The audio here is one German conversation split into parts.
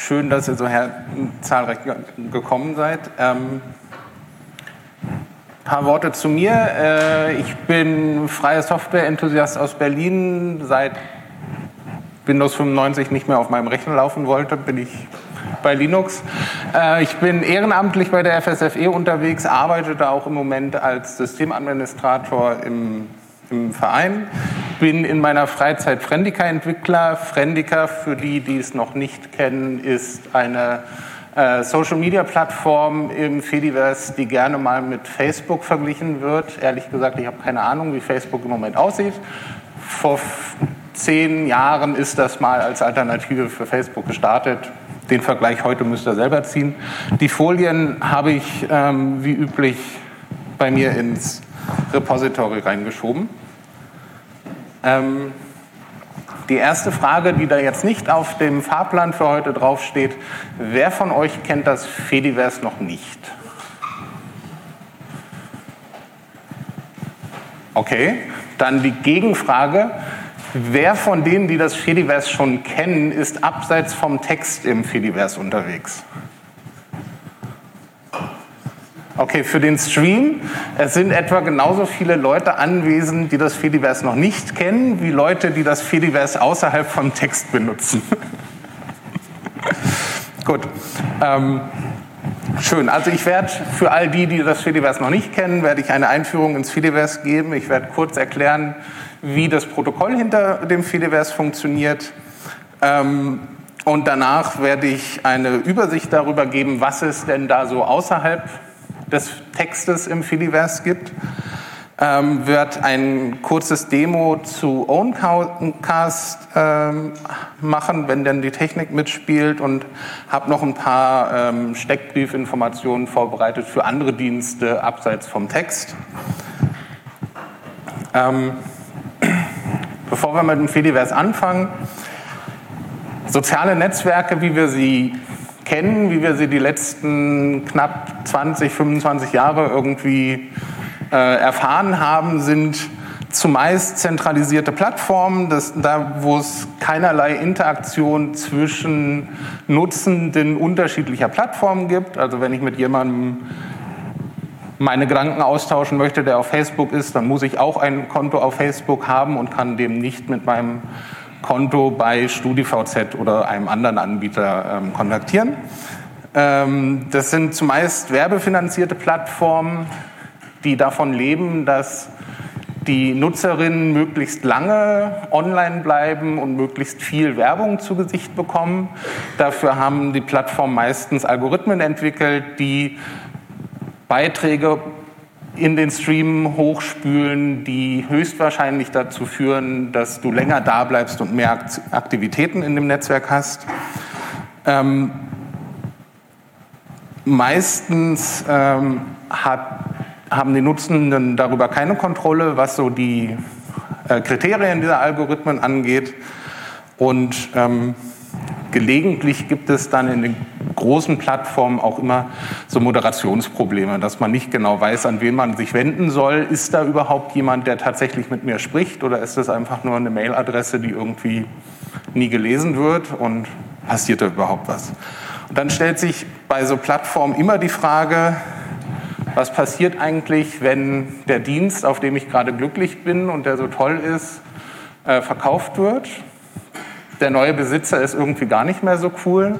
schön, dass ihr so zahlreich gekommen seid. Ein paar Worte zu mir. Ich bin freier Software-Enthusiast aus Berlin. Seit Windows 95 nicht mehr auf meinem Rechner laufen wollte, bin ich bei Linux. Ich bin ehrenamtlich bei der FSFE unterwegs, arbeite da auch im Moment als Systemadministrator im Verein. Bin in meiner Freizeit Friendica-Entwickler. Friendica, für die, die es noch nicht kennen, ist eine Social-Media-Plattform im Fediverse, die gerne mal mit Facebook verglichen wird. Ehrlich gesagt, ich habe keine Ahnung, wie Facebook im Moment aussieht. Vor 10 Jahren ist das mal als Alternative für Facebook gestartet. Den Vergleich heute müsst ihr selber ziehen. Die Folien habe ich wie üblich bei mir ins Repository reingeschoben. Die erste Frage, die da jetzt nicht auf dem Fahrplan für heute draufsteht: Wer von euch kennt das Fediverse noch nicht? Okay, dann die Gegenfrage: Wer von denen, die das Fediverse schon kennen, ist abseits vom Text im Fediverse unterwegs? Okay, für den Stream, es sind etwa genauso viele Leute anwesend, die das Fediverse noch nicht kennen, wie Leute, die das Fediverse außerhalb vom Text benutzen. Gut. Schön. Also ich werde für all die, die das Fediverse noch nicht kennen, werde ich eine Einführung ins Fediverse geben. Ich werde kurz erklären, wie das Protokoll hinter dem Fediverse funktioniert. Und danach werde ich eine Übersicht darüber geben, was es denn da so außerhalb des Textes im Fediverse gibt. Wird ein kurzes Demo zu Owncast machen, wenn denn die Technik mitspielt, und habe noch ein paar Steckbriefinformationen vorbereitet für andere Dienste abseits vom Text. Bevor wir mit dem Fediverse anfangen: Soziale Netzwerke, wie wir sie kennen, wie wir sie die letzten knapp 20, 25 Jahre irgendwie erfahren haben, sind zumeist zentralisierte Plattformen, da wo es keinerlei Interaktion zwischen Nutzenden unterschiedlicher Plattformen gibt. Also wenn ich mit jemandem meine Gedanken austauschen möchte, der auf Facebook ist, dann muss ich auch ein Konto auf Facebook haben und kann dem nicht mit meinem Konto bei StudiVZ oder einem anderen Anbieter kontaktieren. Das sind zumeist werbefinanzierte Plattformen, die davon leben, dass die Nutzerinnen möglichst lange online bleiben und möglichst viel Werbung zu Gesicht bekommen. Dafür haben die Plattformen meistens Algorithmen entwickelt, die Beiträge in den Stream hochspülen, die höchstwahrscheinlich dazu führen, dass du länger da bleibst und mehr Aktivitäten in dem Netzwerk hast. Meistens haben die Nutzenden darüber keine Kontrolle, was so die Kriterien dieser Algorithmen angeht. Und gelegentlich gibt es dann in den großen Plattformen auch immer so Moderationsprobleme, dass man nicht genau weiß, an wen man sich wenden soll. Ist da überhaupt jemand, der tatsächlich mit mir spricht, oder ist das einfach nur eine Mailadresse, die irgendwie nie gelesen wird, und passiert da überhaupt was? Und dann stellt sich bei so Plattformen immer die Frage: Was passiert eigentlich, wenn der Dienst, auf dem ich gerade glücklich bin und der so toll ist, verkauft wird? Der neue Besitzer ist irgendwie gar nicht mehr so cool.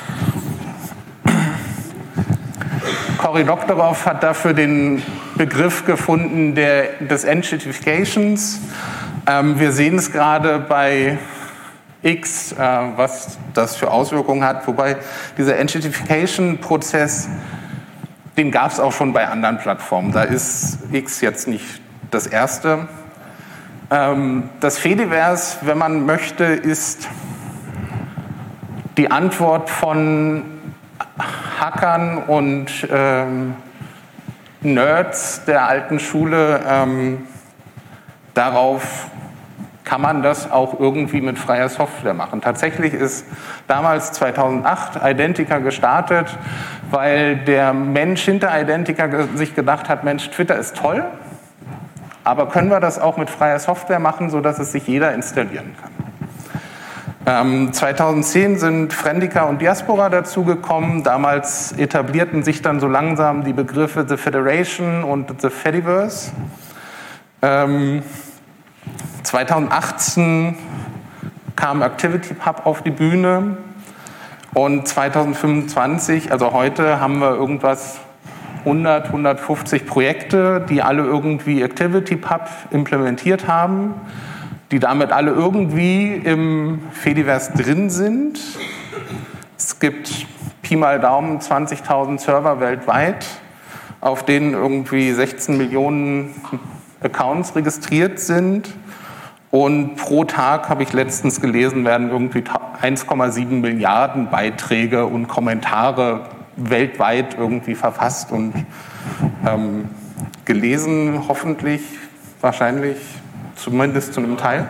Cory Doctorow hat dafür den Begriff gefunden des Entitifications. Wir sehen es gerade bei X, was das für Auswirkungen hat, wobei dieser Entitification-Prozess, den gab es auch schon bei anderen Plattformen. Da ist X jetzt nicht das erste. Das Fediverse, wenn man möchte, ist die Antwort von Hackern und Nerds der alten Schule darauf, kann man das auch irgendwie mit freier Software machen. Tatsächlich ist damals 2008 Identica gestartet, weil der Mensch hinter Identica sich gedacht hat: Mensch, Twitter ist toll, aber können wir das auch mit freier Software machen, sodass es sich jeder installieren 2010 sind Friendica und Diaspora dazugekommen. Damals etablierten sich dann so langsam die Begriffe The Federation und The Fediverse. 2018 kam ActivityPub auf die Bühne und 2025, also heute, haben wir irgendwas 150 Projekte, die alle irgendwie ActivityPub implementiert haben, die damit alle irgendwie im Fediverse drin sind. Es gibt Pi mal Daumen 20.000 Server weltweit, auf denen irgendwie 16 Millionen Accounts registriert sind. Und pro Tag, habe ich letztens gelesen, werden irgendwie 1,7 Milliarden Beiträge und Kommentare weltweit irgendwie verfasst und gelesen, hoffentlich, wahrscheinlich, zumindest zu einem Teil.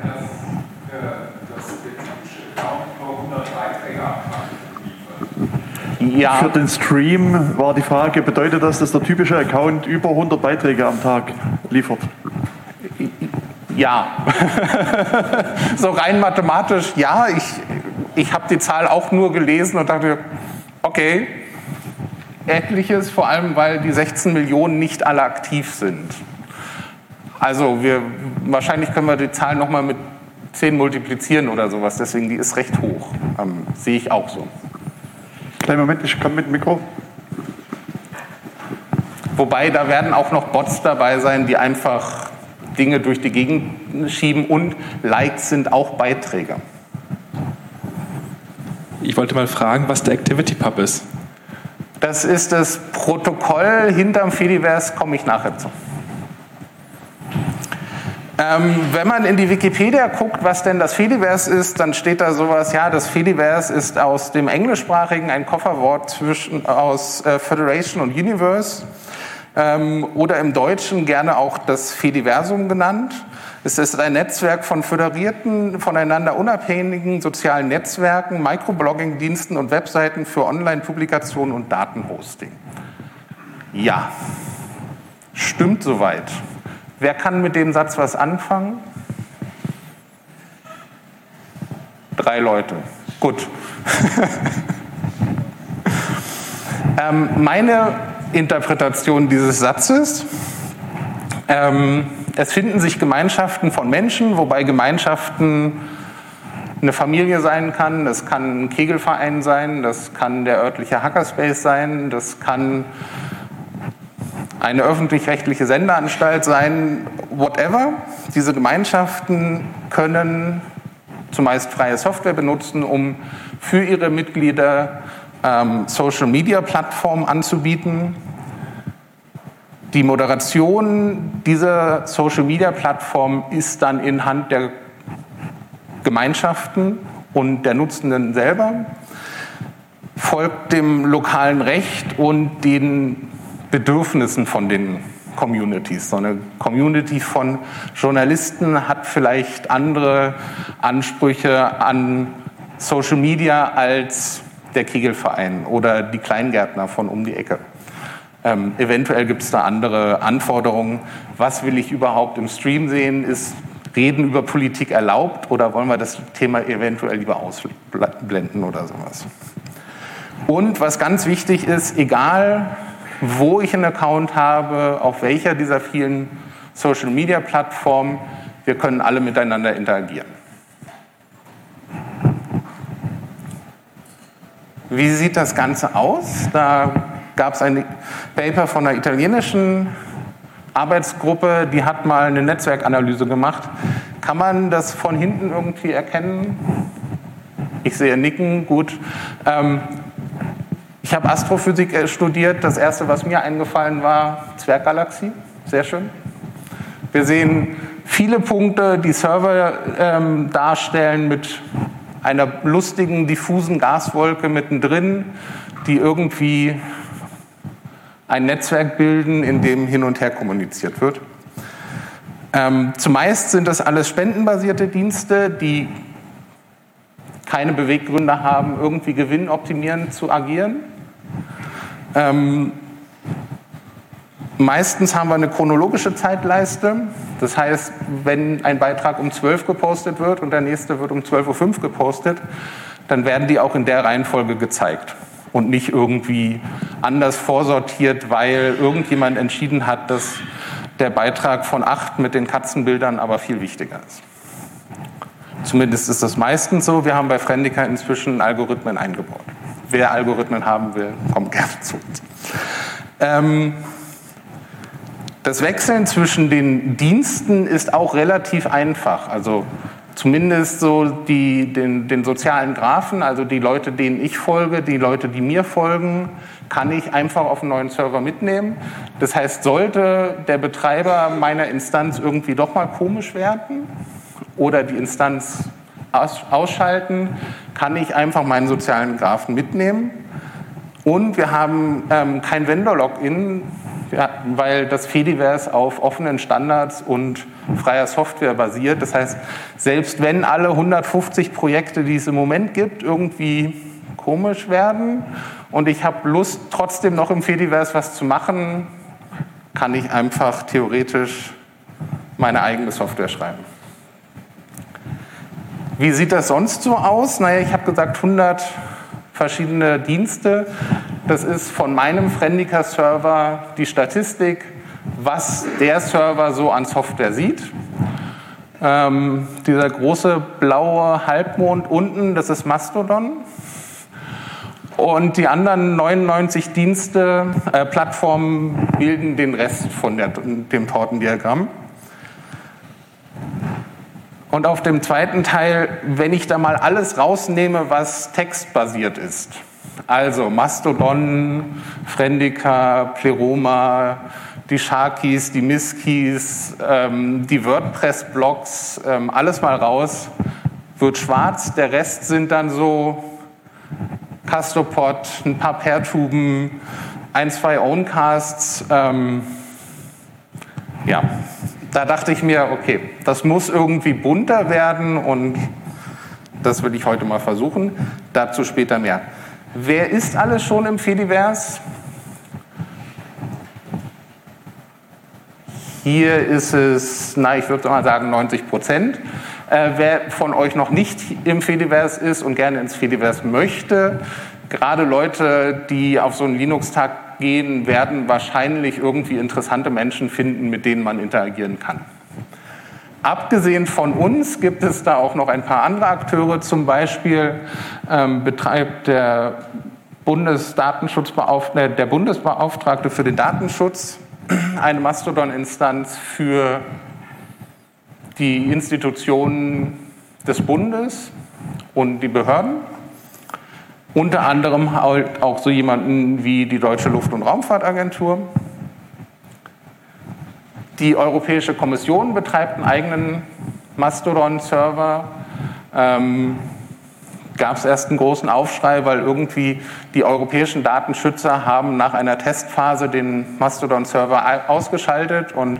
Ja. Für den Stream war die Frage, bedeutet das, dass der typische Account über 100 Beiträge am Tag liefert? Ja. So rein mathematisch, ja. Ich habe die Zahl auch nur gelesen und dachte, okay, etliches, vor allem, weil die 16 Millionen nicht alle aktiv sind. Also wahrscheinlich können wir die Zahl nochmal mit 10 multiplizieren oder sowas, deswegen die ist recht hoch. Sehe ich auch so. Kleinen Moment, ich komme mit dem Mikro. Wobei, da werden auch noch Bots dabei sein, die einfach Dinge durch die Gegend schieben, und Likes sind auch Beiträge. Ich wollte mal fragen, was der ActivityPub ist. Das ist das Protokoll hinterm Fediverse, komme ich nachher zu. Wenn man in die Wikipedia guckt, was denn das Fediverse ist, dann steht da sowas, ja, das Fediverse ist aus dem Englischsprachigen ein Kofferwort aus Federation und Universe, oder im Deutschen gerne auch das Fediversum genannt. Es ist ein Netzwerk von föderierten, voneinander unabhängigen sozialen Netzwerken, Microblogging-Diensten und Webseiten für Online-Publikationen und Datenhosting. Ja, stimmt soweit. Wer kann mit dem Satz was anfangen? 3 Leute. Gut. Meine Interpretation dieses Satzes: Es finden sich Gemeinschaften von Menschen, wobei Gemeinschaften eine Familie sein kann, das kann ein Kegelverein sein, das kann der örtliche Hackerspace sein, das kann eine öffentlich-rechtliche Sendeanstalt sein, whatever. Diese Gemeinschaften können zumeist freie Software benutzen, um für ihre Mitglieder Social-Media-Plattformen anzubieten. Die Moderation dieser Social-Media-Plattform ist dann in Hand der Gemeinschaften und der Nutzenden selber, folgt dem lokalen Recht und den Bedürfnissen von den Communities. So eine Community von Journalisten hat vielleicht andere Ansprüche an Social Media als der Kegelverein oder die Kleingärtner von um die Ecke. Eventuell gibt es da andere Anforderungen. Was will ich überhaupt im Stream sehen? Ist Reden über Politik erlaubt oder wollen wir das Thema eventuell lieber ausblenden oder sowas? Und was ganz wichtig ist, egal wo ich einen Account habe, auf welcher dieser vielen Social-Media-Plattformen, wir können alle miteinander interagieren. Wie sieht das Ganze aus? Da gab es ein Paper von einer italienischen Arbeitsgruppe, die hat mal eine Netzwerkanalyse gemacht. Kann man das von hinten irgendwie erkennen? Ich sehe Nicken, gut. Ich habe Astrophysik studiert. Das erste, was mir eingefallen war, Zwerggalaxie. Sehr schön. Wir sehen viele Punkte, die Server darstellen mit einer lustigen, diffusen Gaswolke mittendrin, die irgendwie ein Netzwerk bilden, in dem hin und her kommuniziert wird. Zumeist sind das alles spendenbasierte Dienste, die keine Beweggründe haben, irgendwie gewinnoptimierend zu agieren. Meistens haben wir eine chronologische Zeitleiste. Das heißt, wenn ein Beitrag um 12 gepostet wird und der nächste wird um 12:05 Uhr gepostet, dann werden die auch in der Reihenfolge gezeigt und nicht irgendwie anders vorsortiert, weil irgendjemand entschieden hat, dass der Beitrag von 8 mit den Katzenbildern aber viel wichtiger ist. Zumindest ist das meistens so. Wir haben bei Friendica inzwischen Algorithmen eingebaut. Wer Algorithmen haben will, kommt gerne zu uns. Das Wechseln zwischen den Diensten ist auch relativ einfach. Also zumindest so den sozialen Graphen, also die Leute, denen ich folge, die Leute, die mir folgen, kann ich einfach auf einen neuen Server mitnehmen. Das heißt, sollte der Betreiber meiner Instanz irgendwie doch mal komisch werden oder die Instanz ausschalten, kann ich einfach meinen sozialen Graphen mitnehmen. Und wir haben kein Vendor-Login, weil das Fediverse auf offenen Standards und freier Software basiert. Das heißt, selbst wenn alle 150 Projekte, die es im Moment gibt, irgendwie komisch werden und ich habe Lust, trotzdem noch im Fediverse was zu machen, kann ich einfach theoretisch meine eigene Software schreiben. Wie sieht das sonst so aus? Naja, ich habe gesagt 100 verschiedene Dienste. Das ist von meinem Friendica-Server die Statistik, was der Server so an Software sieht. Dieser große blaue Halbmond unten, das ist Mastodon. Und die anderen 99 Dienste, Plattformen bilden den Rest von dem Tortendiagramm. Und auf dem zweiten Teil, wenn ich da mal alles rausnehme, was textbasiert ist, also Mastodon, Friendica, Pleroma, die Sharkies, die Miskis, die WordPress-Blogs, alles mal raus, wird schwarz. Der Rest sind dann so Castopod, ein paar Peertuben, 1, 2 Owncasts. Ja, da dachte ich mir, okay, das muss irgendwie bunter werden und das will ich heute mal versuchen. Dazu später mehr. Wer ist alles schon im Fediverse? Hier ist es, ich würde mal sagen 90%. Wer von euch noch nicht im Fediverse ist und gerne ins Fediverse möchte, gerade Leute, die auf so einen Linux-Tag gehen, werden wahrscheinlich irgendwie interessante Menschen finden, mit denen man interagieren kann. Abgesehen von uns gibt es da auch noch ein paar andere Akteure. Zum Beispiel betreibt der Bundesbeauftragte für den Datenschutz eine Mastodon-Instanz für die Institutionen des Bundes und die Behörden. Unter anderem auch so jemanden wie die Deutsche Luft- und Raumfahrtagentur. Die Europäische Kommission betreibt einen eigenen Mastodon-Server. Gab es erst einen großen Aufschrei, weil irgendwie die europäischen Datenschützer haben nach einer Testphase den Mastodon-Server ausgeschaltet und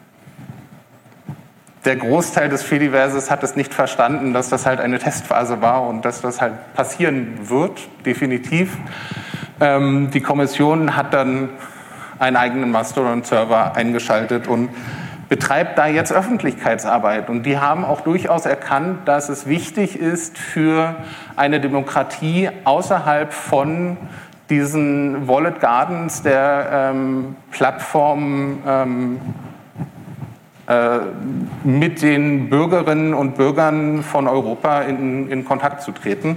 der Großteil des Fediverses hat es nicht verstanden, dass das halt eine Testphase war und dass das halt passieren wird, definitiv. Die Kommission hat dann einen eigenen Mastodon-Server eingeschaltet und betreibt da jetzt Öffentlichkeitsarbeit. Und die haben auch durchaus erkannt, dass es wichtig ist für eine Demokratie außerhalb von diesen Wallet Gardens der Plattformen mit den Bürgerinnen und Bürgern von Europa in Kontakt zu treten.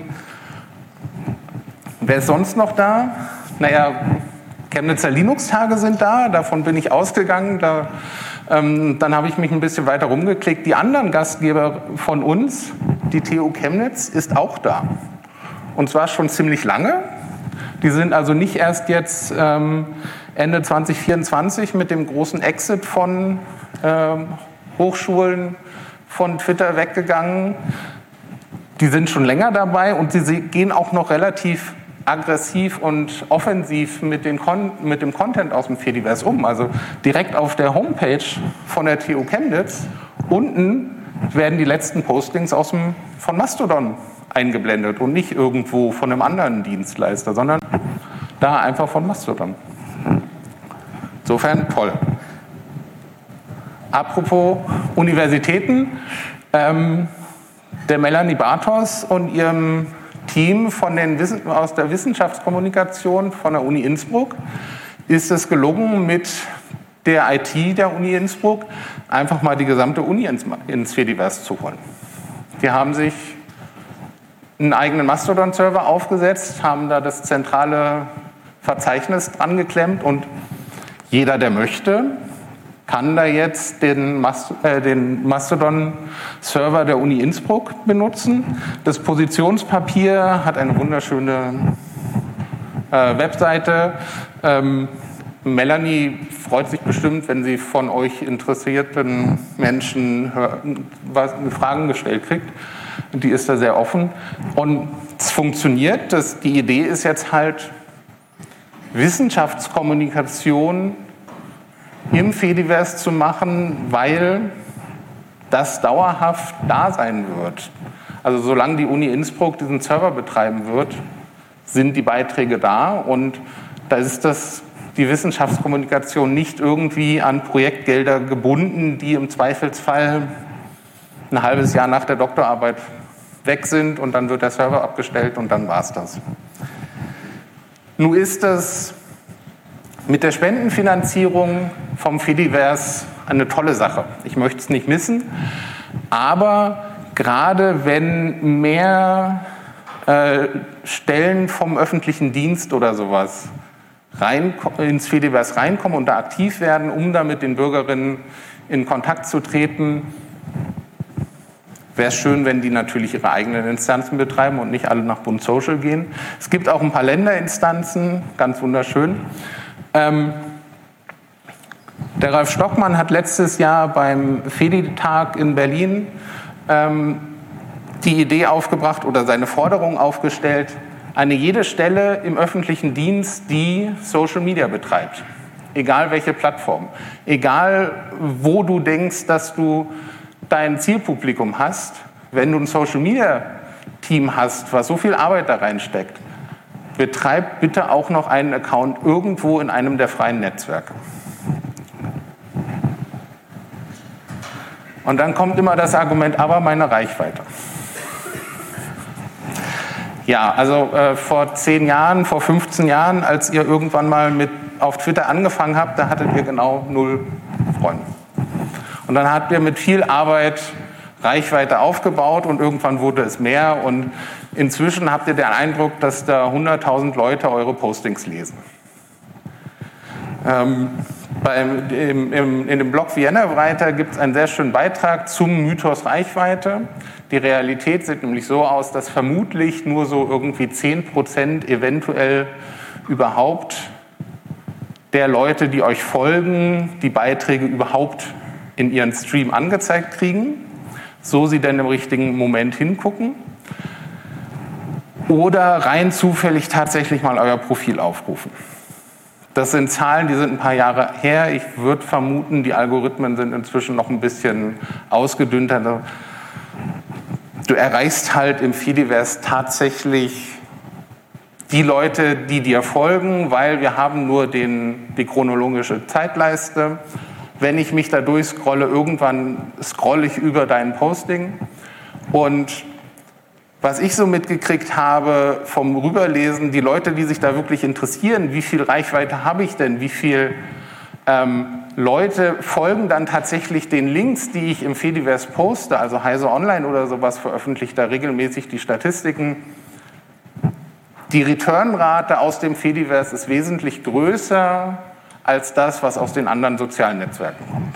Wer ist sonst noch da? Chemnitzer Linux-Tage sind da, davon bin ich ausgegangen. Dann habe ich mich ein bisschen weiter rumgeklickt. Die anderen Gastgeber von uns, die TU Chemnitz, ist auch da. Und zwar schon ziemlich lange. Die sind also nicht erst jetzt Ende 2024 mit dem großen Exit von Hochschulen von Twitter weggegangen. Die sind schon länger dabei und sie gehen auch noch relativ aggressiv und offensiv mit dem Content aus dem Fediverse um. Also direkt auf der Homepage von der TU Chemnitz unten werden die letzten Postings von Mastodon eingeblendet und nicht irgendwo von einem anderen Dienstleister, sondern da einfach von Mastodon. Insofern toll. Apropos Universitäten, der Melanie Bartos und ihrem Team aus der Wissenschaftskommunikation von der Uni Innsbruck ist es gelungen, mit der IT der Uni Innsbruck einfach mal die gesamte Uni ins Fediverse zu holen. Die haben sich einen eigenen Mastodon-Server aufgesetzt, haben da das zentrale Verzeichnis dran geklemmt und jeder, der möchte, kann da jetzt den Mastodon-Server der Uni Innsbruck benutzen. Das Positionspapier hat eine wunderschöne Webseite. Melanie freut sich bestimmt, wenn sie von euch interessierten Menschen Fragen gestellt kriegt. Die ist da sehr offen. Und es funktioniert. Die Idee ist jetzt halt, Wissenschaftskommunikation im Fediverse zu machen, weil das dauerhaft da sein wird. Also solange die Uni Innsbruck diesen Server betreiben wird, sind die Beiträge da und da ist die Wissenschaftskommunikation nicht irgendwie an Projektgelder gebunden, die im Zweifelsfall ein halbes Jahr nach der Doktorarbeit weg sind und dann wird der Server abgestellt und dann war es das. Nun ist es mit der Spendenfinanzierung vom Fediverse eine tolle Sache. Ich möchte es nicht missen, aber gerade wenn mehr Stellen vom öffentlichen Dienst oder sowas ins Fediverse reinkommen und da aktiv werden, um da mit den Bürgerinnen in Kontakt zu treten, wäre es schön, wenn die natürlich ihre eigenen Instanzen betreiben und nicht alle nach Bund Social gehen. Es gibt auch ein paar Länderinstanzen, ganz wunderschön. Der Ralf Stockmann hat letztes Jahr beim Fedi-Tag in Berlin die Idee aufgebracht oder seine Forderung aufgestellt, jede Stelle im öffentlichen Dienst, die Social Media betreibt, egal welche Plattform, egal wo du denkst, dass du dein Zielpublikum hast, wenn du ein Social Media Team hast, was so viel Arbeit da reinsteckt, betreib bitte auch noch einen Account irgendwo in einem der freien Netzwerke. Und dann kommt immer das Argument, aber meine Reichweite. Ja, also vor 10 Jahren, vor 15 Jahren, als ihr irgendwann mal auf Twitter angefangen habt, da hattet ihr genau 0 Freunde. Und dann habt ihr mit viel Arbeit Reichweite aufgebaut und irgendwann wurde es mehr und inzwischen habt ihr den Eindruck, dass da 100.000 Leute eure Postings lesen. In dem Blog Vienna Writer gibt es einen sehr schönen Beitrag zum Mythos Reichweite. Die Realität sieht nämlich so aus, dass vermutlich nur so irgendwie 10% eventuell überhaupt der Leute, die euch folgen, die Beiträge überhaupt in ihren Stream angezeigt kriegen, so sie denn im richtigen Moment hingucken, oder rein zufällig tatsächlich mal euer Profil aufrufen. Das sind Zahlen, die sind ein paar Jahre her. Ich würde vermuten, die Algorithmen sind inzwischen noch ein bisschen ausgedünnt. Du erreichst halt im Fediverse tatsächlich die Leute, die dir folgen, weil wir haben nur die chronologische Zeitleiste. Wenn ich mich da durchscrolle, irgendwann scrolle ich über dein Posting. Und was ich so mitgekriegt habe vom Rüberlesen, die Leute, die sich da wirklich interessieren, wie viel Reichweite habe ich denn, wie viel Leute folgen dann tatsächlich den Links, die ich im Fediverse poste, also Heise Online oder sowas veröffentlicht da regelmäßig die Statistiken. Die Returnrate aus dem Fediverse ist wesentlich größer als das, was aus den anderen sozialen Netzwerken kommt.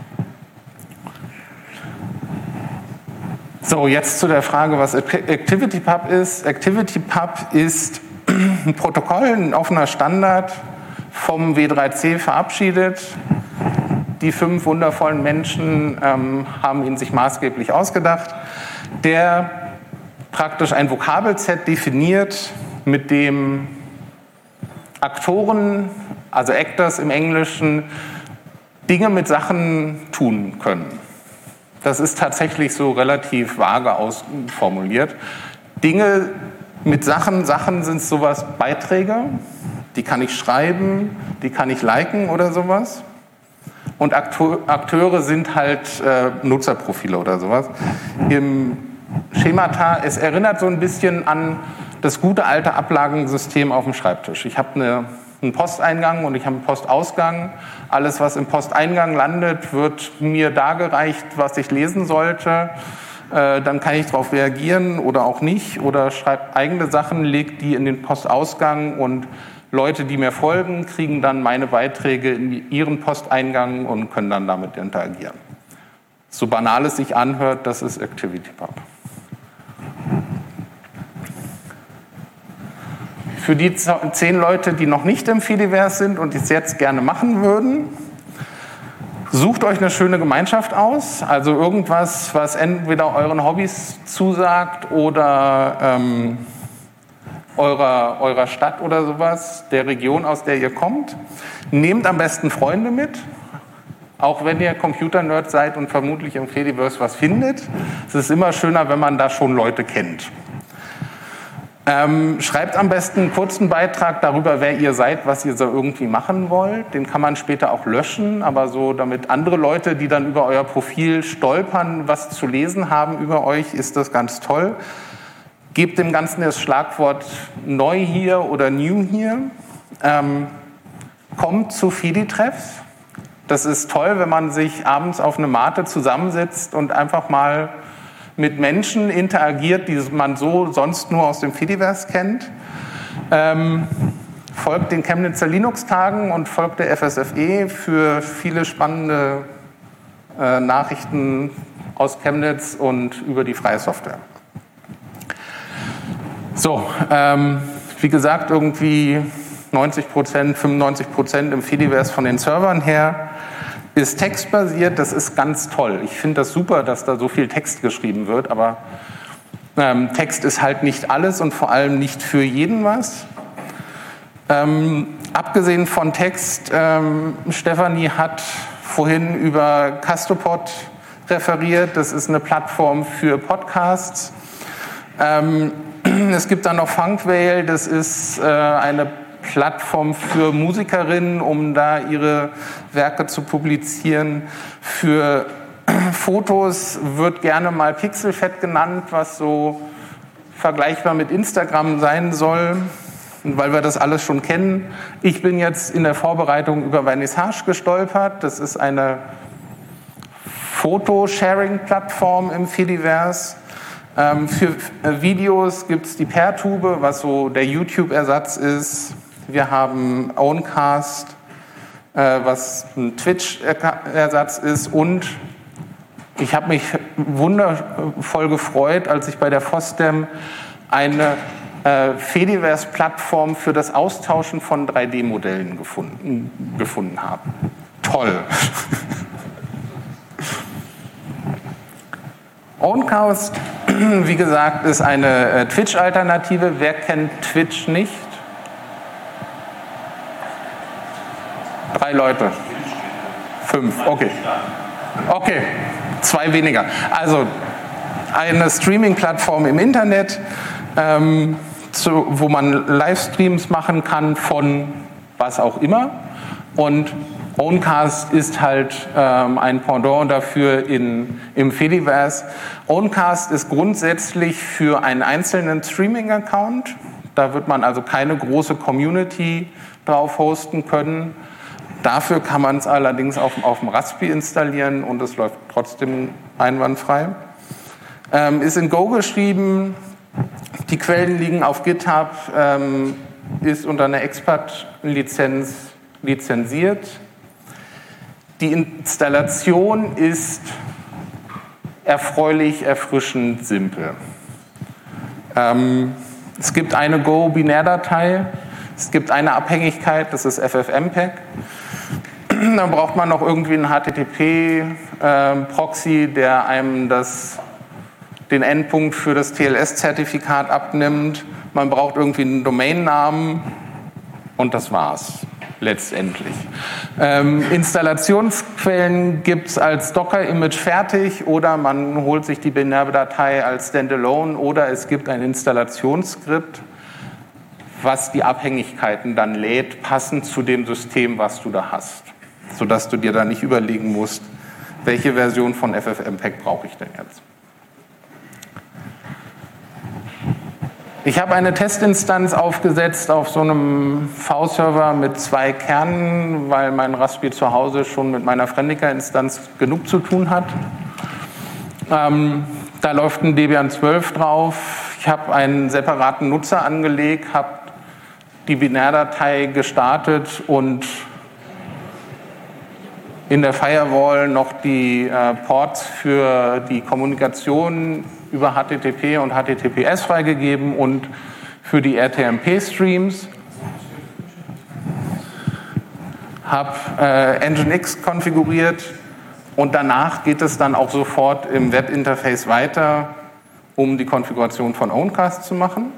So, jetzt zu der Frage, was ActivityPub ist. ActivityPub ist ein Protokoll, ein offener Standard, vom W3C verabschiedet. Die 5 wundervollen Menschen haben ihn sich maßgeblich ausgedacht, der praktisch ein Vokabelset definiert, mit dem Aktoren, also Actors im Englischen, Dinge mit Sachen tun können. Das ist tatsächlich so relativ vage ausformuliert. Dinge mit Sachen sind sowas Beiträge, Die kann ich schreiben, die kann ich liken oder sowas. Und Akteure sind halt Nutzerprofile oder sowas. Im Schemata, es erinnert so ein bisschen an das gute alte Ablagensystem auf dem Schreibtisch. Ich habe einen Posteingang und ich habe einen Postausgang. Alles, was im Posteingang landet, wird mir dargereicht, was ich lesen sollte. Dann kann ich darauf reagieren oder auch nicht oder schreibe eigene Sachen, lege die in den Postausgang und Leute, die mir folgen, kriegen dann meine Beiträge in ihren Posteingang und können dann damit interagieren. So banal es sich anhört, das ist ActivityPub. Für die 10 Leute, die noch nicht im Fediverse sind und es jetzt gerne machen würden, sucht euch eine schöne Gemeinschaft aus, also irgendwas, was entweder euren Hobbys zusagt oder eurer Stadt oder sowas, der Region, aus der ihr kommt. Nehmt am besten Freunde mit, auch wenn ihr Computer-Nerd seid und vermutlich im Fediverse was findet. Es ist immer schöner, wenn man da schon Leute kennt. Schreibt am besten einen kurzen Beitrag darüber, wer ihr seid, was ihr so irgendwie machen wollt. Den kann man später auch löschen, aber so, damit andere Leute, die dann über euer Profil stolpern, was zu lesen haben über euch, ist das ganz toll. Gebt dem Ganzen das Schlagwort neu hier oder new hier. Kommt zu Fedi-Treffs. Das ist toll, wenn man sich abends auf eine Mate zusammensetzt und einfach mal mit Menschen interagiert, die man so sonst nur aus dem Fediverse kennt. Folgt den Chemnitzer Linux-Tagen und folgt der FSFE für viele spannende Nachrichten aus Chemnitz und über die freie Software. So, wie gesagt, irgendwie 90%, 95% im Fediverse von den Servern her ist textbasiert, das ist ganz toll. Ich finde das super, dass da so viel Text geschrieben wird, aber Text ist halt nicht alles und vor allem nicht für jeden was. Abgesehen von Text, Stefanie hat vorhin über Castopod referiert, das ist eine Plattform für Podcasts. Es gibt dann noch Funkwhale, das ist eine Plattform für Musikerinnen, um da ihre Werke zu publizieren. Für Fotos wird gerne mal Pixelfed genannt, was so vergleichbar mit Instagram sein soll, weil wir das alles schon kennen. Ich bin jetzt in der Vorbereitung über Vernissage gestolpert. Das ist eine Fotosharing-Plattform im Fediverse. Für Videos gibt es die Peertube, was so der YouTube-Ersatz ist. Wir haben Owncast, was ein Twitch-Ersatz ist. Und ich habe mich wundervoll gefreut, als ich bei der FOSDEM eine Fediverse-Plattform für das Austauschen von 3D-Modellen gefunden habe. Toll! Owncast, wie gesagt, ist eine Twitch-Alternative. Wer kennt Twitch nicht? 3 Leute. 5, okay. Okay, 2 weniger. Also eine Streaming-Plattform im Internet, wo man Livestreams machen kann von was auch immer. Und Owncast ist halt ein Pendant dafür im Fediverse. Owncast ist grundsätzlich für einen einzelnen Streaming-Account. Da wird man also keine große Community drauf hosten können. Dafür kann man es allerdings auf dem Raspi installieren und es läuft trotzdem einwandfrei. Ist in Go geschrieben, die Quellen liegen auf GitHub, ist unter einer Expert-Lizenz lizenziert. Die Installation ist erfreulich, erfrischend simpel. Es gibt eine Go-Binärdatei, es gibt eine Abhängigkeit, das ist FFmpeg. Dann braucht man noch irgendwie einen HTTP-Proxy, der einem den Endpunkt für das TLS-Zertifikat abnimmt. Man braucht irgendwie einen Domainnamen und das war's letztendlich. Installationsquellen gibt es als Docker-Image fertig oder man holt sich die Binärdatei als Standalone oder es gibt ein Installationsskript. was die Abhängigkeiten dann lädt, passend zu dem System, was du da hast. Sodass du dir da nicht überlegen musst, welche Version von FFmpeg brauche ich denn jetzt. Ich habe eine Testinstanz aufgesetzt auf so einem V-Server mit 2 Kernen, weil mein Raspberry zu Hause schon mit meiner Friendica-Instanz genug zu tun hat. Da läuft ein Debian 12 drauf. Ich habe einen separaten Nutzer angelegt, habe die Binärdatei gestartet und in der Firewall noch die Ports für die Kommunikation über HTTP und HTTPS freigegeben und für die RTMP-Streams. Habe Nginx konfiguriert und danach geht es dann auch sofort im Webinterface weiter, um die Konfiguration von Owncast zu machen.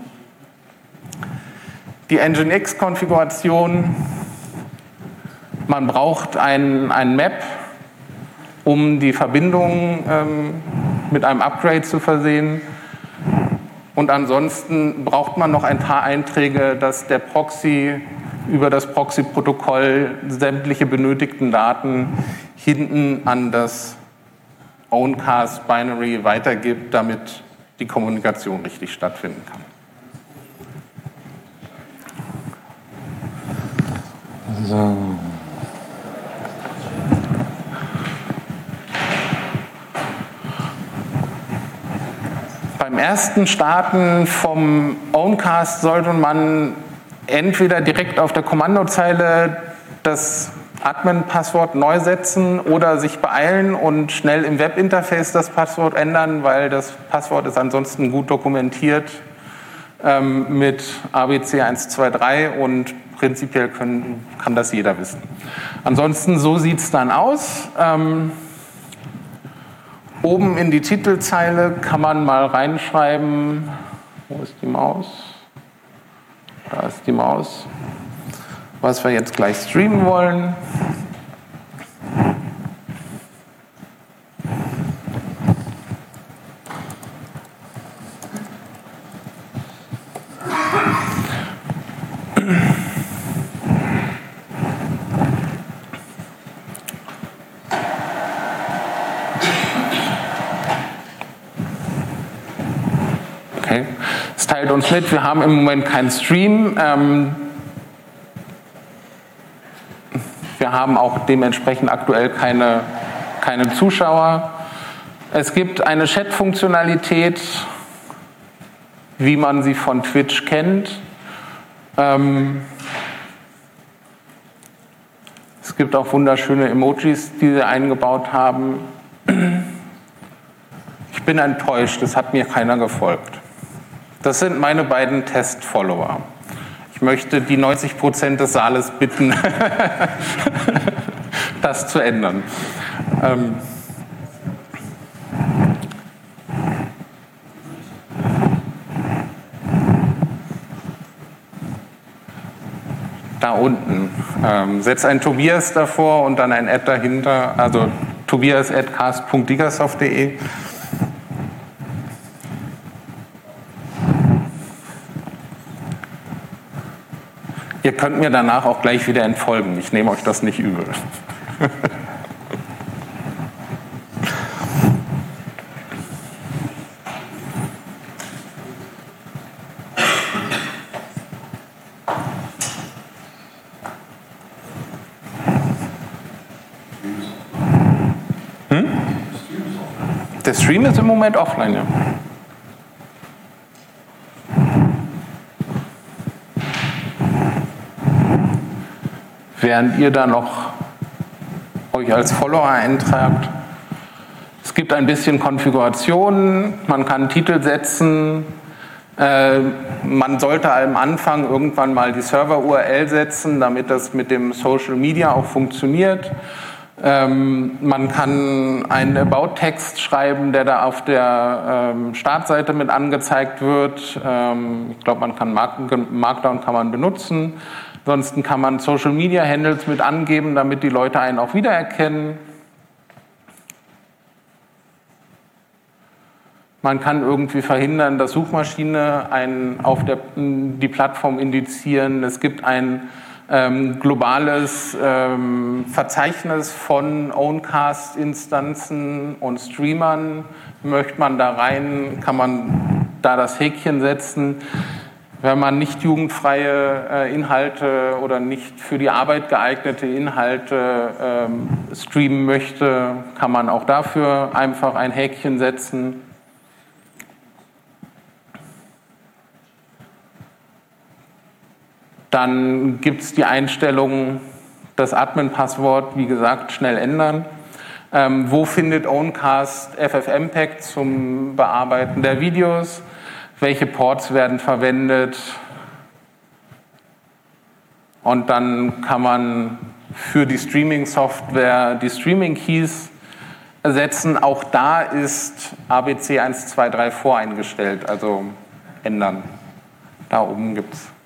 Die Nginx-Konfiguration, man braucht ein Map, um die Verbindung mit einem Upgrade zu versehen. Und ansonsten braucht man noch ein paar Einträge, dass der Proxy über das Proxy-Protokoll sämtliche benötigten Daten hinten an das Owncast-Binary weitergibt, damit die Kommunikation richtig stattfinden kann. So. Beim ersten Starten vom Owncast sollte man entweder direkt auf der Kommandozeile das Admin-Passwort neu setzen oder sich beeilen und schnell im Webinterface das Passwort ändern, weil das Passwort ist ansonsten gut dokumentiert mit ABC123 und prinzipiell kann das jeder wissen. Ansonsten, so sieht es dann aus. Oben in die Titelzeile kann man mal reinschreiben, wo ist die Maus? Da ist die Maus. Was wir jetzt gleich streamen wollen. Okay. Es teilt uns mit, wir haben im Moment keinen Stream. Wir haben auch dementsprechend aktuell keine Zuschauer. Es gibt eine Chat-Funktionalität, wie man sie von Twitch kennt. Es gibt auch wunderschöne Emojis, die sie eingebaut haben. Ich bin enttäuscht, es hat mir keiner gefolgt. Das sind meine beiden Test-Follower. Ich möchte die 90% des Saales bitten, das zu ändern. Da unten. Setz ein Tobias davor und dann ein Ad dahinter, also tobias@cast.digasoft.de. Ihr könnt mir danach auch gleich wieder entfolgen. Ich nehme euch das nicht übel. Der Stream ist im Moment offline, ja. Während ihr da noch euch als Follower eintragt. Es gibt ein bisschen Konfiguration, man kann Titel setzen, man sollte am Anfang irgendwann mal die Server-URL setzen, damit das mit dem Social Media auch funktioniert. Man kann einen About-Text schreiben, der da auf der Startseite mit angezeigt wird. Ich glaube, man kann Markdown kann man benutzen. Ansonsten kann man Social Media Handles mit angeben, damit die Leute einen auch wiedererkennen. Man kann irgendwie verhindern, dass Suchmaschine die Plattform indizieren. Es gibt ein globales Verzeichnis von Owncast-Instanzen und Streamern. Möchte man da rein, kann man da das Häkchen setzen. Wenn man nicht jugendfreie Inhalte oder nicht für die Arbeit geeignete Inhalte streamen möchte, kann man auch dafür einfach ein Häkchen setzen. Dann gibt es die Einstellung, das Admin-Passwort, wie gesagt, schnell ändern. Wo findet Owncast FFmpeg zum Bearbeiten der Videos? Welche Ports werden verwendet? Und dann kann man für die Streaming-Software die Streaming-Keys setzen. Auch da ist ABC 123 voreingestellt, also ändern. Da oben gibt es.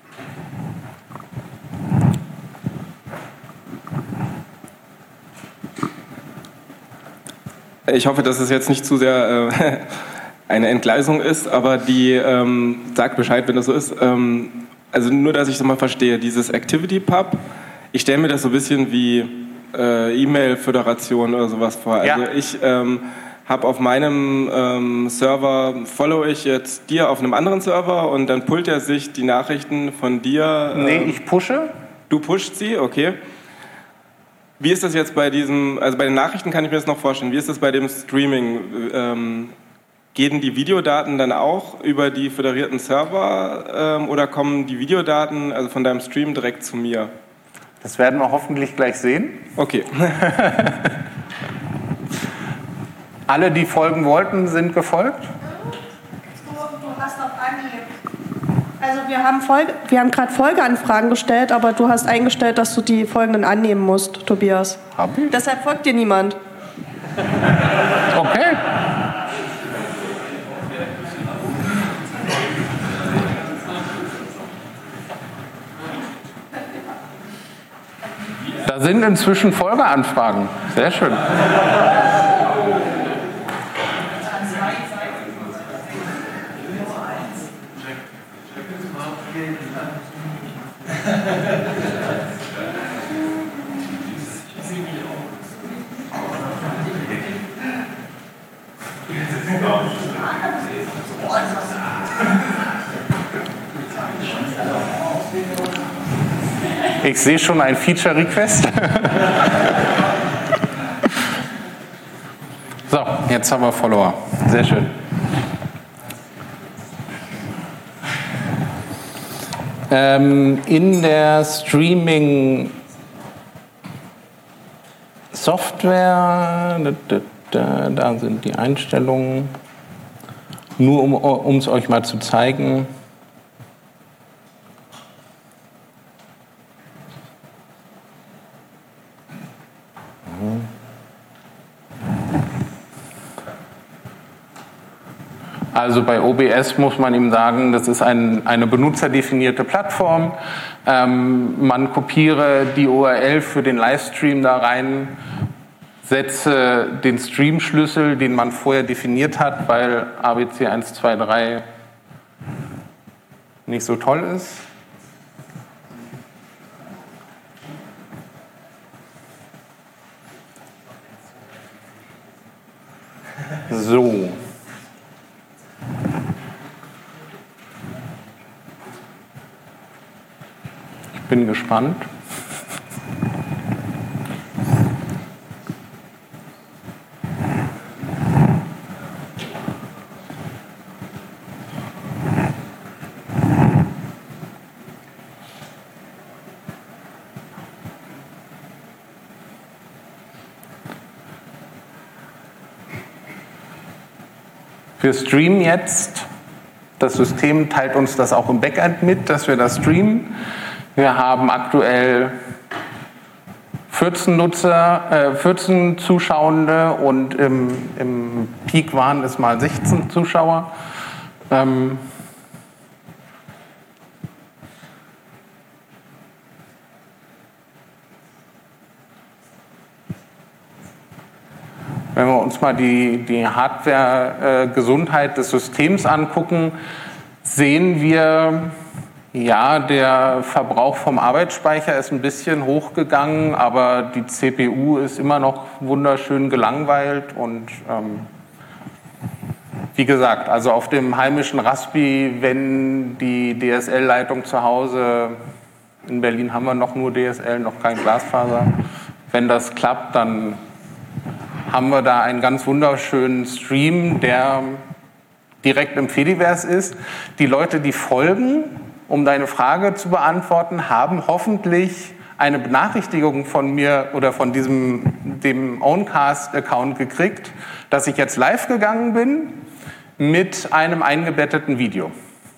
Ich hoffe, dass es jetzt nicht zu sehr eine Entgleisung ist, aber die sagt Bescheid, wenn das so ist. Also nur, dass ich das mal verstehe, dieses ActivityPub, ich stelle mir das so ein bisschen wie E-Mail-Föderation oder sowas vor. Ja. Also ich habe auf meinem Server, follow ich jetzt dir auf einem anderen Server und dann pullt er sich die Nachrichten von dir. Nee, ich pushe. Du pushst sie, okay. Wie ist das jetzt bei diesem, also bei den Nachrichten kann ich mir das noch vorstellen, wie ist das bei dem Streaming? Gehen die Videodaten dann auch über die föderierten Server oder kommen die Videodaten also von deinem Stream direkt zu mir? Das werden wir hoffentlich gleich sehen. Okay. Alle, die folgen wollten, sind gefolgt? Du hast auf Anhieb. Also wir haben gerade Folgeanfragen gestellt, aber du hast eingestellt, dass du die folgenden annehmen musst, Tobias. Hab ich? Deshalb folgt dir niemand. Okay. Da sind inzwischen Folgeanfragen. Sehr schön. Ich sehe schon ein Feature-Request. So, jetzt haben wir Follower. Sehr schön. In der Streaming-Software, da sind die Einstellungen, nur um es euch mal zu zeigen. Also bei OBS muss man ihm sagen, das ist eine benutzerdefinierte Plattform. Man kopiere die URL für den Livestream da rein, setze den Stream-Schlüssel, den man vorher definiert hat, weil ABC 123 nicht so toll ist. So. Ich bin gespannt. Wir streamen jetzt. Das System teilt uns das auch im Backend mit, dass wir das streamen. Wir haben aktuell 14 Zuschauende und im Peak waren es mal 16 Zuschauer. Wenn wir uns mal die Hardware-Gesundheit des Systems angucken, sehen wir, ja, der Verbrauch vom Arbeitsspeicher ist ein bisschen hochgegangen, aber die CPU ist immer noch wunderschön gelangweilt und wie gesagt, also auf dem heimischen Raspi, wenn die DSL-Leitung zu Hause, in Berlin haben wir noch nur DSL, noch kein Glasfaser, wenn das klappt, dann haben wir da einen ganz wunderschönen Stream, der direkt im Fediverse ist. Die Leute, die folgen, um deine Frage zu beantworten, haben hoffentlich eine Benachrichtigung von mir oder von dem Owncast-Account gekriegt, dass ich jetzt live gegangen bin mit einem eingebetteten Video.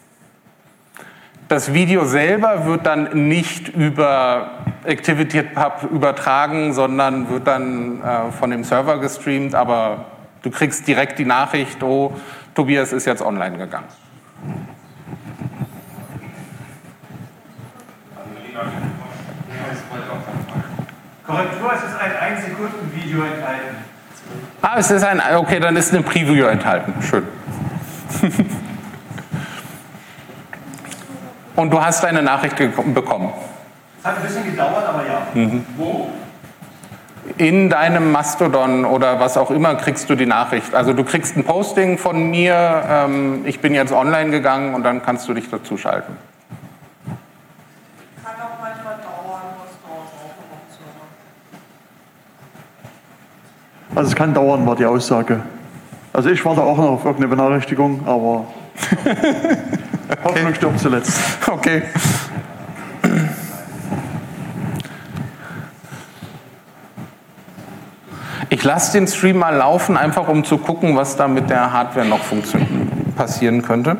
Das Video selber wird dann nicht über ActivityPub übertragen, sondern wird dann von dem Server gestreamt, aber du kriegst direkt die Nachricht, oh, Tobias ist jetzt online gegangen. Korrektur, es ist ein 1-Sekunden-Video enthalten. Ah, es ist okay, dann ist eine Preview enthalten. Schön. Und du hast deine Nachricht bekommen. Es hat ein bisschen gedauert, aber ja. Mhm. Wo? In deinem Mastodon oder was auch immer kriegst du die Nachricht. Also du kriegst ein Posting von mir, ich bin jetzt online gegangen und dann kannst du dich dazu schalten. Kann auch manchmal dauern, was dauert auch noch. Also es kann dauern, war die Aussage. Also ich warte auch noch auf irgendeine Benachrichtigung, aber Hoffnung stirbt zuletzt. Okay. Ich lasse den Stream mal laufen, einfach um zu gucken, was da mit der Hardware noch passieren könnte.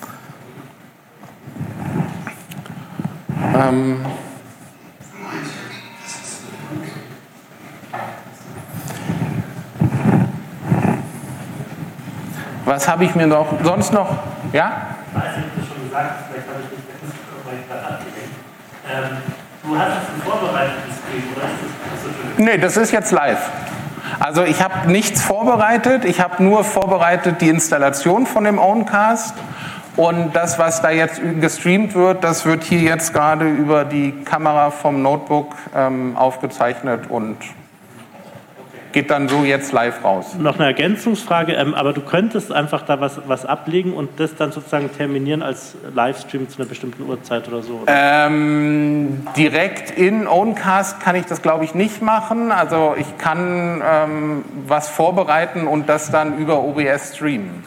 Was habe ich mir sonst noch? Ja? Ich weiß nicht, ob du schon gesagt hast, vielleicht habe ich nicht mehr weil ich gerade abgelenkt. Du hast es einen vorbereiteten Stream, oder ist das? Nee, das ist jetzt live. Also ich habe nichts vorbereitet, ich habe nur vorbereitet die Installation von dem Owncast und das, was da jetzt gestreamt wird, das wird hier jetzt gerade über die Kamera vom Notebook aufgezeichnet und geht dann so jetzt live raus. Noch eine Ergänzungsfrage, aber du könntest einfach da was ablegen und das dann sozusagen terminieren als Livestream zu einer bestimmten Uhrzeit oder so? Oder? Direkt in Owncast kann ich das, glaube ich, nicht machen. Also ich kann was vorbereiten und das dann über OBS streamen.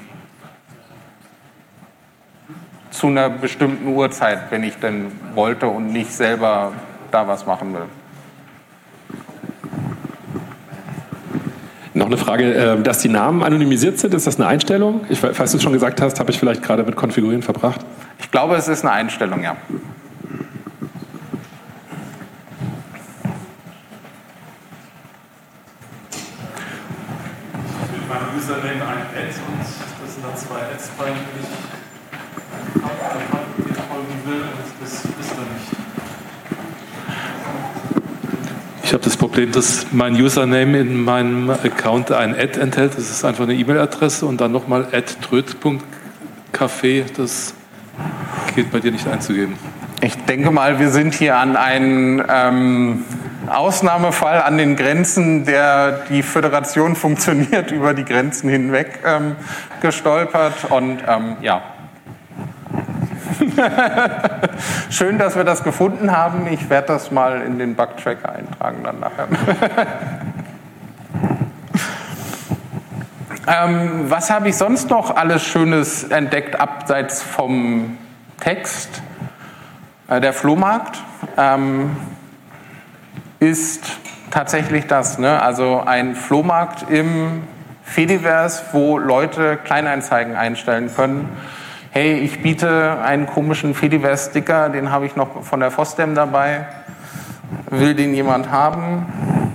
Zu einer bestimmten Uhrzeit, wenn ich denn wollte und nicht selber da was machen will. Noch eine Frage, dass die Namen anonymisiert sind, ist das eine Einstellung? Falls du es schon gesagt hast, habe ich vielleicht gerade mit Konfigurieren verbracht. Ich glaube, es ist eine Einstellung, ja. Mit meinem Username ein Ad und das sind dann 2 Ads bei, die ich folgen will und das ist dann nicht. Ich habe das Problem, dass mein Username in meinem Account ein Ad enthält. Das ist einfach eine E-Mail-Adresse und dann nochmal @tröd.café. Das geht bei dir nicht einzugeben. Ich denke mal, wir sind hier an einen Ausnahmefall an den Grenzen, der die Föderation funktioniert, über die Grenzen hinweg gestolpert und ja. Schön, dass wir das gefunden haben. Ich werde das mal in den Bug-Tracker eintragen dann nachher. Was habe ich sonst noch alles Schönes entdeckt, abseits vom Text? Der Flohmarkt ist tatsächlich das, ne? Also ein Flohmarkt im Fediverse, wo Leute Kleinanzeigen einstellen können. Hey, ich biete einen komischen Fediverse-Sticker, den habe ich noch von der FOSDEM dabei. Will den jemand haben?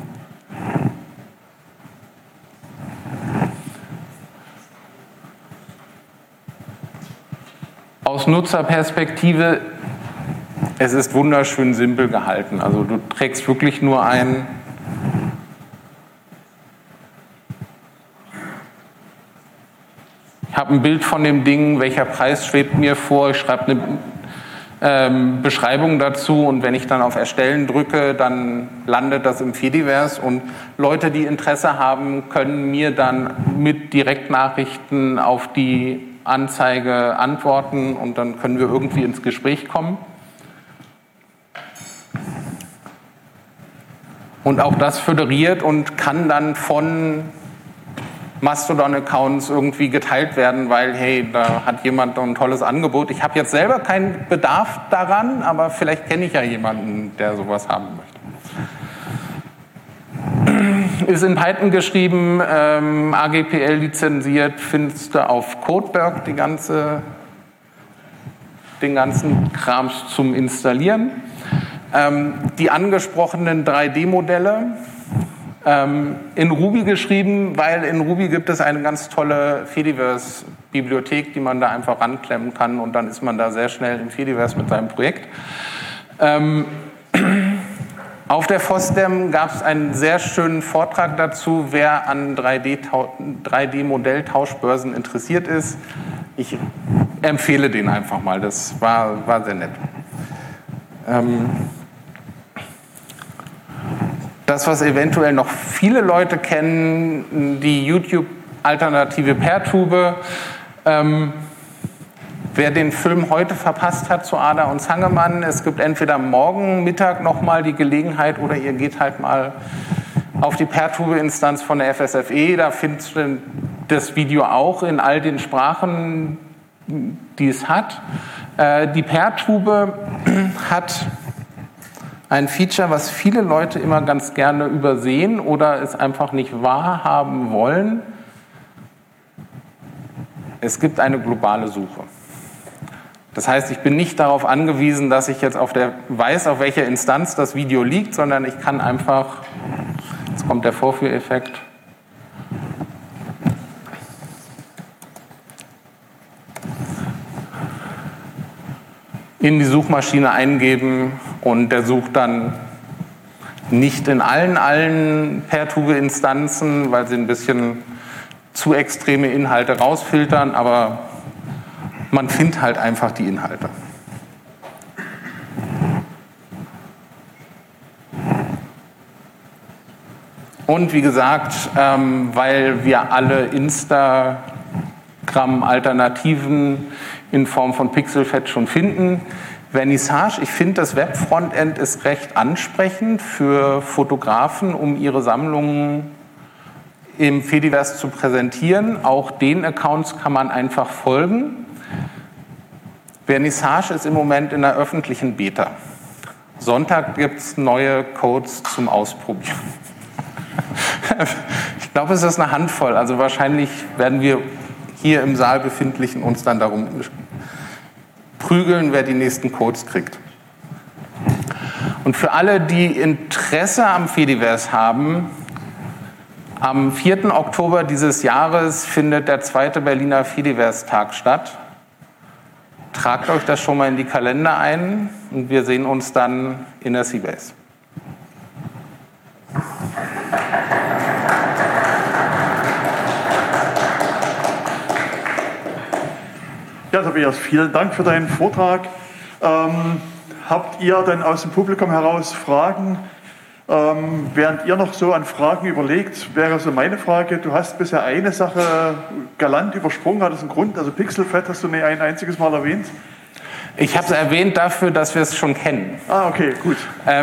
Aus Nutzerperspektive, es ist wunderschön simpel gehalten. Also du trägst wirklich nur ein habe ein Bild von dem Ding, welcher Preis schwebt mir vor, ich schreibe eine Beschreibung dazu und wenn ich dann auf Erstellen drücke, dann landet das im Fediverse und Leute, die Interesse haben, können mir dann mit Direktnachrichten auf die Anzeige antworten und dann können wir irgendwie ins Gespräch kommen. Und auch das föderiert und kann dann von Mastodon-Accounts irgendwie geteilt werden, weil, hey, da hat jemand ein tolles Angebot. Ich habe jetzt selber keinen Bedarf daran, aber vielleicht kenne ich ja jemanden, der sowas haben möchte. Ist in Python geschrieben, AGPL lizenziert, findest du auf Codeberg den ganzen Krams zum Installieren. Die angesprochenen 3D-Modelle in Ruby geschrieben, weil in Ruby gibt es eine ganz tolle Fediverse-Bibliothek, die man da einfach ranklemmen kann und dann ist man da sehr schnell im Fediverse mit seinem Projekt. Auf der FOSDEM gab es einen sehr schönen Vortrag dazu, wer an 3D-Modell-Tauschbörsen interessiert ist. Ich empfehle den einfach mal, das war sehr nett. Das, was eventuell noch viele Leute kennen, die YouTube-Alternative Peertube. Wer den Film heute verpasst hat zu Ada und Zangemann, es gibt entweder morgen Mittag nochmal die Gelegenheit oder ihr geht halt mal auf die Peertube-Instanz von der FSFE. Da findet ihr das Video auch in all den Sprachen, die es hat. Die Peertube hat ein Feature, was viele Leute immer ganz gerne übersehen oder es einfach nicht wahrhaben wollen. Es gibt eine globale Suche. Das heißt, ich bin nicht darauf angewiesen, dass ich jetzt weiß, auf welcher Instanz das Video liegt, sondern ich kann einfach, jetzt kommt der Vorführeffekt, in die Suchmaschine eingeben und der sucht dann nicht in allen Peertube-Instanzen, weil sie ein bisschen zu extreme Inhalte rausfiltern, aber man findet halt einfach die Inhalte. Und wie gesagt, weil wir alle Instagram-Alternativen in Form von Pixelfed schon finden. Vernissage, ich finde, das Web-Frontend ist recht ansprechend für Fotografen, um ihre Sammlungen im Fediverse zu präsentieren. Auch den Accounts kann man einfach folgen. Vernissage ist im Moment in der öffentlichen Beta. Sonntag gibt es neue Codes zum Ausprobieren. Ich glaube, es ist eine Handvoll. Also wahrscheinlich werden wir hier im Saal Befindlichen uns dann darum prügeln, wer die nächsten Codes kriegt. Und für alle, die Interesse am Fediverse haben, am 4. Oktober dieses Jahres findet der 2. Berliner Fediverse-Tag statt. Tragt euch das schon mal in die Kalender ein und wir sehen uns dann in der Seabase. Ja, Tobias, vielen Dank für deinen Vortrag. Habt ihr denn aus dem Publikum heraus Fragen? Während ihr noch so an Fragen überlegt, wäre so meine Frage, du hast bisher eine Sache galant übersprungen, hat das einen Grund? Also Pixelfed hast du nicht ein einziges Mal erwähnt? Ich habe es erwähnt dafür, dass wir es schon kennen. Ah, okay, gut.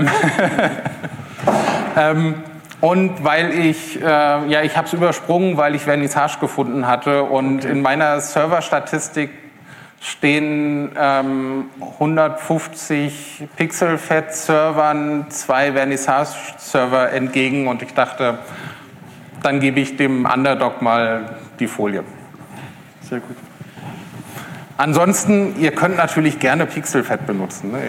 Und weil ich habe es übersprungen, weil ich Vernissage gefunden hatte und okay. In meiner Serverstatistik stehen 150 Pixelfed-Servern, 2 Vernissage-Server entgegen und ich dachte, dann gebe ich dem Underdog mal die Folie. Sehr gut. Ansonsten, ihr könnt natürlich gerne Pixelfed benutzen. Ne?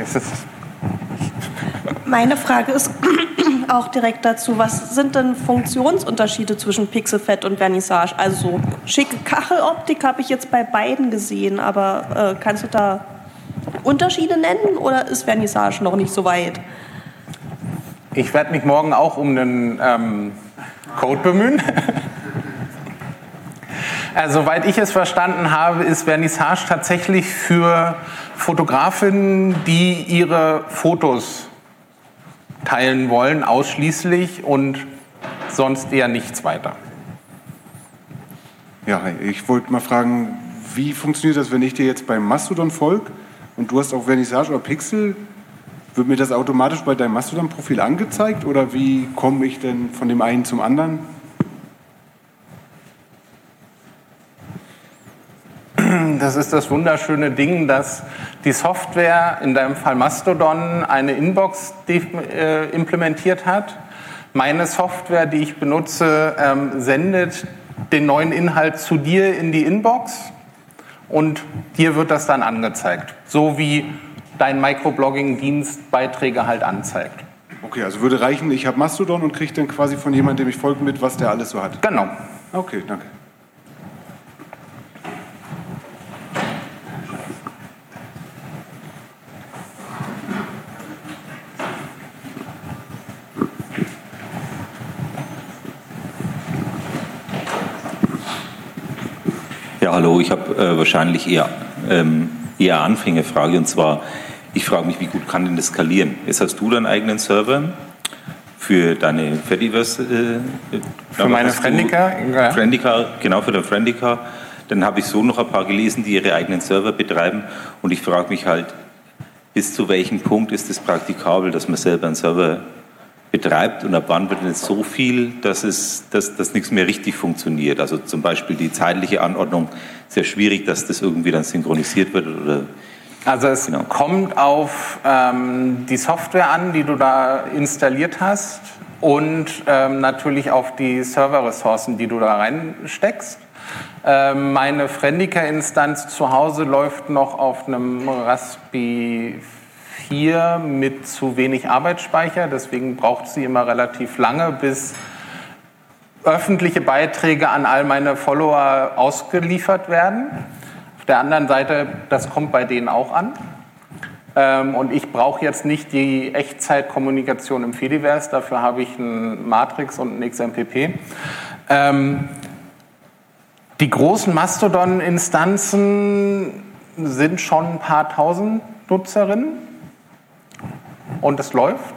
Meine Frage ist auch direkt dazu, was sind denn Funktionsunterschiede zwischen Pixelfed und Vernissage? Also so schicke Kacheloptik habe ich jetzt bei beiden gesehen, aber kannst du da Unterschiede nennen oder ist Vernissage noch nicht so weit? Ich werde mich morgen auch um einen Code bemühen. Soweit ich es verstanden habe, ist Vernissage tatsächlich für Fotografinnen, die ihre Fotos teilen wollen, ausschließlich und sonst eher nichts weiter. Ja, ich wollte mal fragen, wie funktioniert das, wenn ich dir jetzt beim Mastodon folge und du hast auch Vernissage oder Pixel? Wird mir das automatisch bei deinem Mastodon-Profil angezeigt oder wie komme ich denn von dem einen zum anderen? Das ist das wunderschöne Ding, dass die Software, in deinem Fall Mastodon, eine Inbox implementiert hat. Meine Software, die ich benutze, sendet den neuen Inhalt zu dir in die Inbox und dir wird das dann angezeigt. So wie dein Microblogging-Dienst Beiträge halt anzeigt. Okay, also würde reichen, ich habe Mastodon und kriege dann quasi von jemandem, dem ich folge, mit, was der alles so hat. Genau. Okay, danke. Ja, hallo, ich habe wahrscheinlich eher Anfängerfrage, und zwar, ich frage mich, wie gut kann denn das skalieren? Jetzt hast du deinen eigenen Server für deine Fediverse. Für meine Friendica? Ja. Friendica, genau, für den Friendica. Dann habe ich so noch ein paar gelesen, die ihre eigenen Server betreiben, und ich frage mich halt, bis zu welchem Punkt ist es praktikabel, dass man selber einen Server betreibt und ab wann wird es so viel, dass nichts mehr richtig funktioniert. Also zum Beispiel die zeitliche Anordnung, sehr schwierig, dass das irgendwie dann synchronisiert wird. Oder also es kommt auf die Software an, die du da installiert hast und natürlich auf die Serverressourcen, die du da reinsteckst. Meine Friendica-Instanz zu Hause läuft noch auf einem Raspberry 4 mit zu wenig Arbeitsspeicher, deswegen braucht sie immer relativ lange, bis öffentliche Beiträge an all meine Follower ausgeliefert werden. Auf der anderen Seite, das kommt bei denen auch an. Und ich brauche jetzt nicht die Echtzeitkommunikation im Fediverse, dafür habe ich ein Matrix und ein XMPP. Die großen Mastodon-Instanzen sind schon ein paar tausend Nutzerinnen. Und es läuft.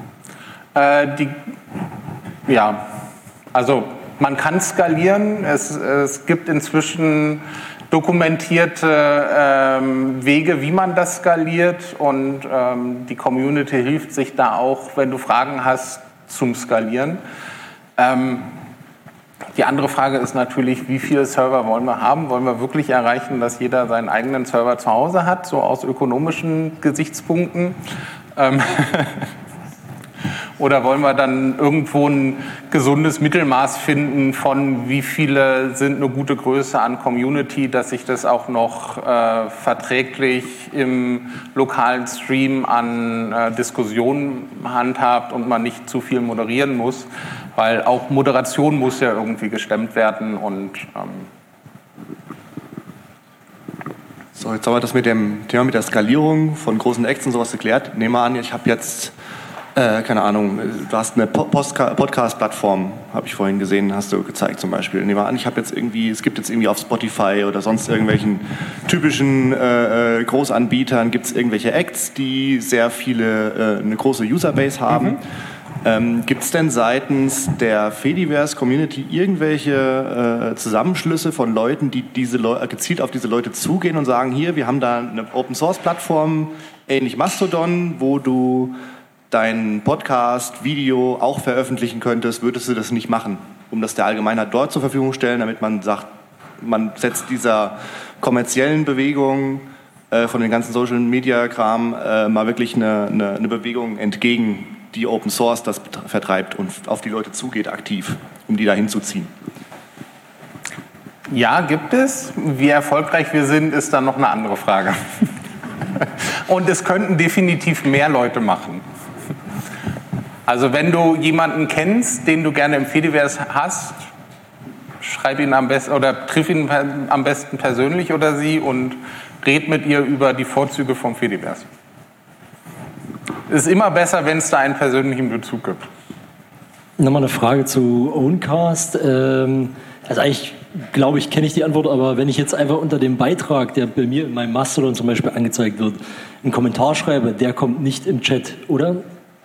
Also man kann skalieren. Es gibt inzwischen dokumentierte Wege, wie man das skaliert. Und die Community hilft sich da auch, wenn du Fragen hast, zum Skalieren. Die andere Frage ist natürlich, wie viele Server wollen wir haben? Wollen wir wirklich erreichen, dass jeder seinen eigenen Server zu Hause hat, so aus ökonomischen Gesichtspunkten? Oder wollen wir dann irgendwo ein gesundes Mittelmaß finden von wie viele sind eine gute Größe an Community, dass sich das auch noch verträglich im lokalen Stream an Diskussionen handhabt und man nicht zu viel moderieren muss, weil auch Moderation muss ja irgendwie gestemmt werden und So, jetzt haben wir das mit dem Thema mit der Skalierung von großen Acts und sowas geklärt. Nehmen wir an, ich habe jetzt, keine Ahnung, du hast eine Podcast-Plattform, habe ich vorhin gesehen, hast du gezeigt zum Beispiel. Nehmen wir an, ich habe jetzt irgendwie, es gibt jetzt irgendwie auf Spotify oder sonst irgendwelchen typischen Großanbietern, gibt es irgendwelche Acts, die sehr viele, eine große Userbase haben. Gibt es denn seitens der Fediverse-Community irgendwelche Zusammenschlüsse von Leuten, die gezielt auf diese Leute zugehen und sagen, hier, wir haben da eine Open-Source-Plattform, ähnlich Mastodon, wo du dein Podcast, Video auch veröffentlichen könntest, würdest du das nicht machen, um das der Allgemeinheit dort zur Verfügung stellen, damit man sagt, man setzt dieser kommerziellen Bewegung von den ganzen Social-Media-Kram mal wirklich eine Bewegung entgegen, die Open Source das vertreibt und auf die Leute zugeht aktiv, um die da hinzuziehen? Ja, gibt es. Wie erfolgreich wir sind, ist dann noch eine andere Frage. Und es könnten definitiv mehr Leute machen. Also wenn du jemanden kennst, den du gerne im Fediverse hast, schreib ihn am besten oder triff ihn am besten persönlich oder sie und red mit ihr über die Vorzüge vom Fediverse. Es ist immer besser, wenn es da einen persönlichen Bezug gibt. Nochmal eine Frage zu Owncast. Also eigentlich glaube ich, kenne ich die Antwort, aber wenn ich jetzt einfach unter dem Beitrag, der bei mir in meinem Mastodon zum Beispiel angezeigt wird, einen Kommentar schreibe, der kommt nicht im Chat, oder?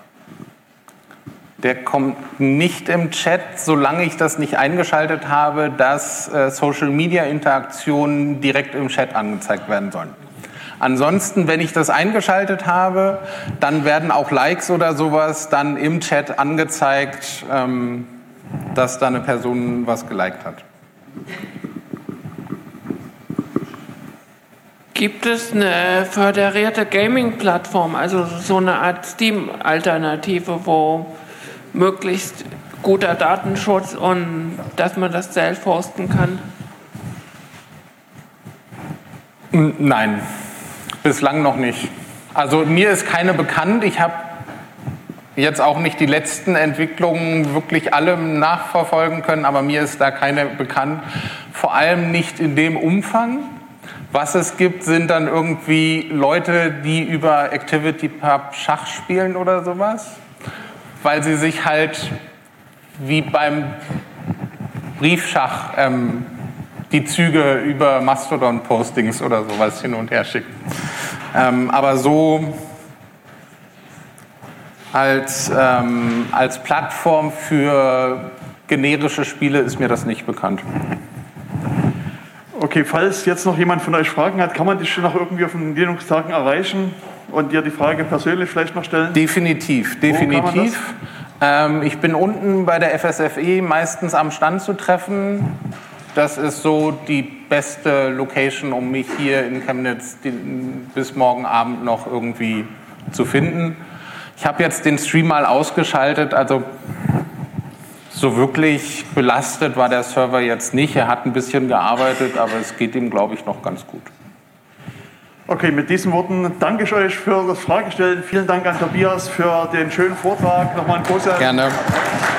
Der kommt nicht im Chat, solange ich das nicht eingeschaltet habe, dass Social-Media-Interaktionen direkt im Chat angezeigt werden sollen. Ansonsten, wenn ich das eingeschaltet habe, dann werden auch Likes oder sowas dann im Chat angezeigt, dass da eine Person was geliked hat. Gibt es eine föderierte Gaming-Plattform, also so eine Art Steam-Alternative, wo möglichst guter Datenschutz und dass man das selbst hosten kann? Nein, bislang noch nicht. Also mir ist keine bekannt. Ich habe jetzt auch nicht die letzten Entwicklungen wirklich alle nachverfolgen können, aber mir ist da keine bekannt. Vor allem nicht in dem Umfang. Was es gibt, sind dann irgendwie Leute, die über ActivityPub Schach spielen oder sowas, weil sie sich halt wie beim Briefschach die Züge über Mastodon-Postings oder sowas hin und her schicken. Aber so als Plattform für generische Spiele ist mir das nicht bekannt. Okay, falls jetzt noch jemand von euch Fragen hat, kann man dich schon noch irgendwie auf den Linux-Tagen erreichen und dir die Frage persönlich vielleicht noch stellen? Definitiv. Ich bin unten bei der FSFE meistens am Stand zu treffen. Das ist so die beste Location, um mich hier in Chemnitz bis morgen Abend noch irgendwie zu finden. Ich habe jetzt den Stream mal ausgeschaltet, also so wirklich belastet war der Server jetzt nicht. Er hat ein bisschen gearbeitet, aber es geht ihm, glaube ich, noch ganz gut. Okay, mit diesen Worten danke ich euch für das Fragestellen. Vielen Dank an Tobias für den schönen Vortrag. Nochmal ein großer... Gerne.